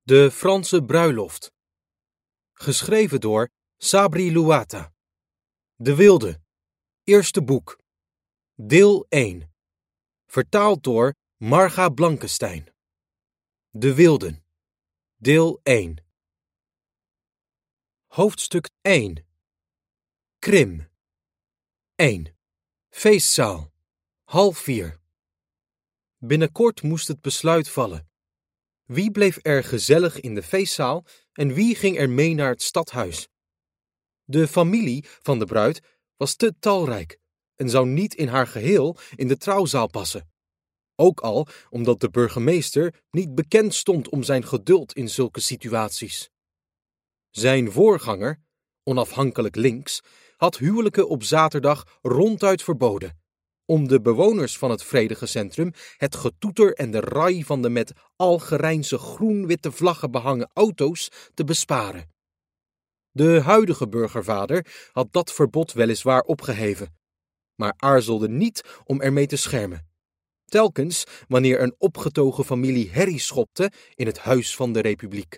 De Franse bruiloft. Geschreven door Sabri Louata. De Wilde. Eerste boek. Deel 1. Vertaald door Marga Blankenstein. De Wilden. Deel 1. Hoofdstuk 1. Krim. 1. Feestzaal. 3:30. Binnenkort moest het besluit vallen. Wie bleef er gezellig in de feestzaal en wie ging er mee naar het stadhuis? De familie van de bruid was te talrijk en zou niet in haar geheel in de trouwzaal passen. Ook al omdat de burgemeester niet bekend stond om zijn geduld in zulke situaties. Zijn voorganger, onafhankelijk links, had huwelijken op zaterdag ronduit verboden, om de bewoners van het vredige centrum het getoeter en de rai van de met Algerijnse groen-witte vlaggen behangen auto's te besparen. De huidige burgervader had dat verbod weliswaar opgeheven, maar aarzelde niet om ermee te schermen. Telkens wanneer een opgetogen familie herrie schopte in het huis van de Republiek.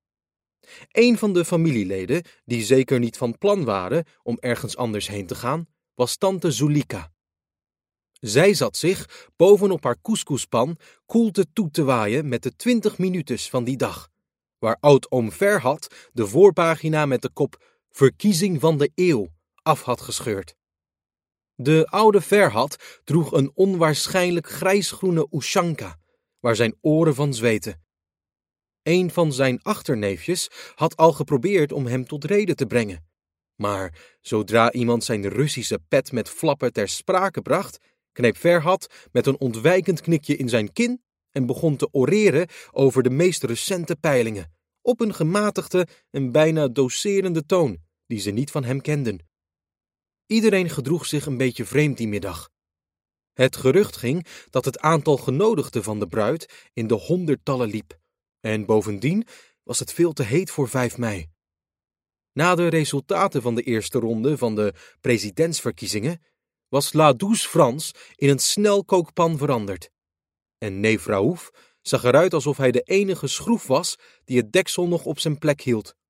Een van de familieleden, die zeker niet van plan waren om ergens anders heen te gaan, was tante Zulika. Zij zat zich bovenop haar couscouspan koelte toe te waaien met de 20 minutes van die dag, waar oud-oom Ferhat de voorpagina met de kop Verkiezing van de Eeuw af had gescheurd. De oude Ferhat droeg een onwaarschijnlijk grijsgroene ushanka, waar zijn oren van zweten. Een van zijn achterneefjes had al geprobeerd om hem tot rede te brengen, maar zodra iemand zijn Russische pet met flappen ter sprake bracht, kneep Ferhat met een ontwijkend knikje in zijn kin en begon te oreren over de meest recente peilingen, op een gematigde en bijna docerende toon, die ze niet van hem kenden. Iedereen gedroeg zich een beetje vreemd die middag. Het gerucht ging dat het aantal genodigden van de bruid in de honderdtallen liep, en bovendien was het veel te heet voor 5 mei. Na de resultaten van de eerste ronde van de presidentsverkiezingen was La Douce France in een snelkookpan veranderd. En neef Raouf zag eruit alsof hij de enige schroef was die het deksel nog op zijn plek hield.